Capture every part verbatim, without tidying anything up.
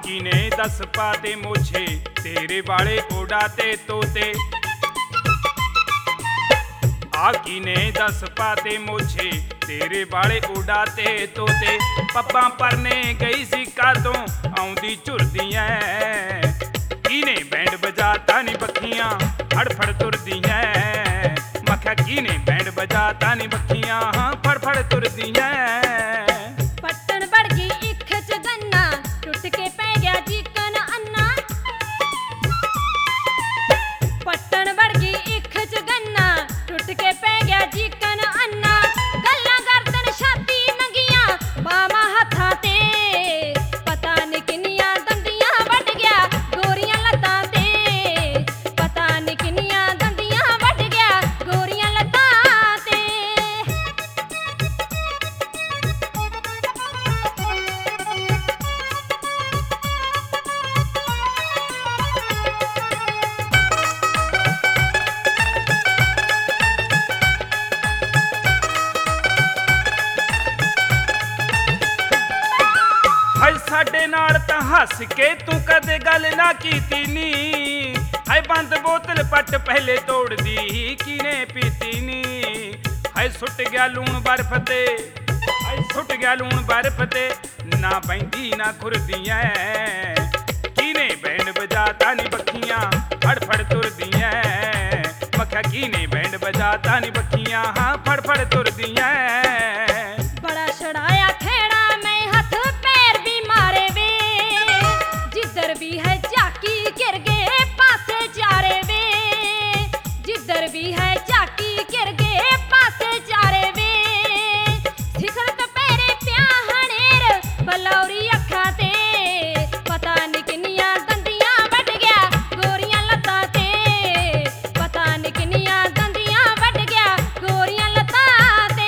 आकी ने दस पाते मोछे तेरे वाले उड़ाते तोते। आकी ने दस पाते मोछे तेरे वाले उड़ाते तोते। पप्पा परने गई सी कातों आउंदी झुरदी ऐ। कीने बैंड बजाता नी बखियां फड़फड़ तुरदी ऐ। मखा कीने बैंड बजाता नी बखियां फड़फड़ तुरदी ऐ। पट्टन बढ़ गई इख च गन्ना टुट के पै गया चिकन अन्ना। पट्टन बढ़ गई इख च गन्ना टुट के पै गया चिकन अन्ना। गल्लां गर्दन छाती नंगियां बामा हत्थां ते। पता नी किन्नियां दंदियां वड्ड गया गोरियां लत्तां ते। पता नी किन्नियां दंदियां वड्ड गया गोरियां लत्तां ते। हाय साडे नाल तां हस के तू कदे गल ना कीती नी। हाय बंद बोतल पट पहले तोड़ दी कीने पीती नी। हाय सुट गया लूण बर्फ ते। हाय सुट गया लूण बर्फ ते ना बैंदी ना खुरदी ऐ। कीने बैंड बजाता नी बखियां फड़फड़ तुरदी ऐ। मखा कीने बैंड बजाता नी बखियां फड़फड़ तुरदी ऐ। बड़ा छड़ाया खेड़ा मैं हथ पैर भी मारे वे। जिधर भी है झाकी गिर गए पासे चारे वे। जिधर भी है झाकी गिर गए पासे चारे वे। सिखर तपेरे प्या हनेर बलौरी अखा ते। पता नी किन्नियां दंदियां वड्ड गया गोरियां लत्तां ते। पता नी किन्नियां दंदियां वड्ड गया गोरियां लत्तां ते।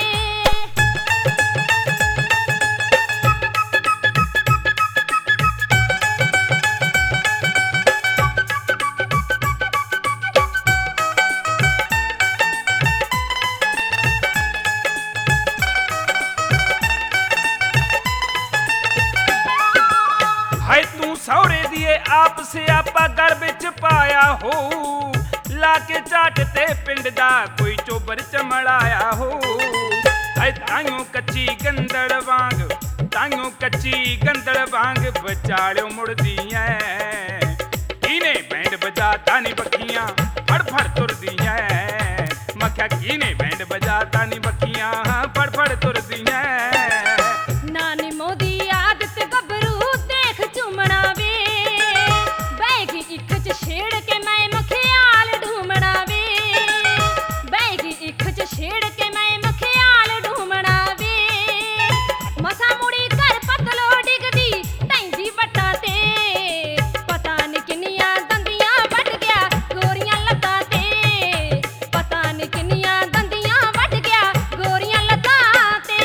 हाय तू सौरे दिए आप से आपा गल बिच पाया हो। लाके चाट ते पिंड दा कोई चोबर चमड़ाया हो। हाय ताइयों कच्ची गंदड़ वांग ताइयों कच्ची गंदड़ वांग बचाड़ियो मुड़दी ऐ। कीने बैंड बजाता नी बखियां फड़फड़ तुरदी ऐ। मखा कीने बैंड बजाता नी बखियां फड़फड़ तुरदी ऐ। नानी मोदी आदत गबरू देख चुमना वे। बैगी इख च छेड़ के मैं मखियाल ढूमना वे। बैगी इख च छेड़ के मैं मखियाल ढूमना वे। मसा मुड़ी कर पतलो डिगदी टैंदी बट्टा ते। पता नी किन्नियां दंदियां वड्ड गया गोरियां लत्तां ते। पता नी किन्नियां दंदियां वड्ड गया गोरियां लत्तां ते।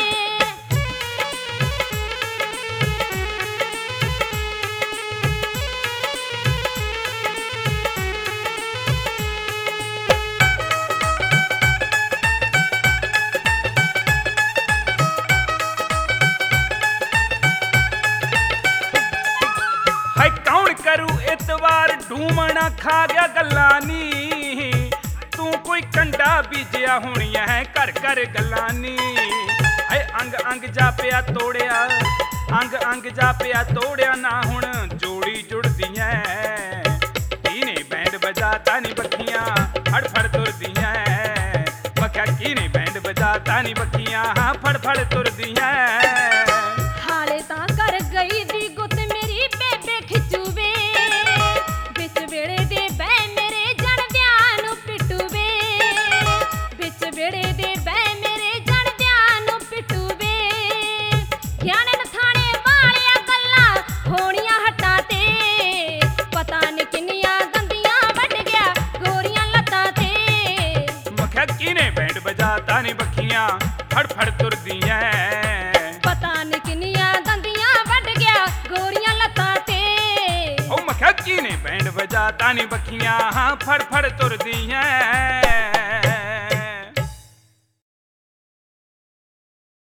हाय कौन करू इतवार ढूमना खा गया गल्ला नी। तू कोई कंडा बीजिया होनिया है घर घर गल्ला नी। हाय अंग अंग जा पिया तोड़िया अंग अंग जा पिया तोड़िया ना हुण जोड़ी जुड़दी ऐ। कीने बैंड बजाता नी बखियां फड़फड़ तुरदी ऐ। मखा कीने बैंड बजाता नी बखियां फड़फड़ तुरदी ऐ। हाले तां कर गई दी गुत मेरी बेबे खिचू वे। बिच वेड़े दे बह मेरे जण विआह नूं पिट्टू वे। बिच वेड़े दे बह मेरे जण विआह नूं पिट्टू वे। ज्ञानन थाणे वालियां गल्लां होणियां हट्टां ते। पता नी किन्नियां दंदियां वड्ड गया गोरियां लत्तां ते। मखा कीने बैंड बजाता नी बखियां फड़फड़ तुरदी ऐ। पता नी किन्नियां दंदियां वड्ड गया गोरियां लत्तां ते। ओ मखा कीने बैंड बजाता नी बखियां फड़फड़ तुरदी ऐ।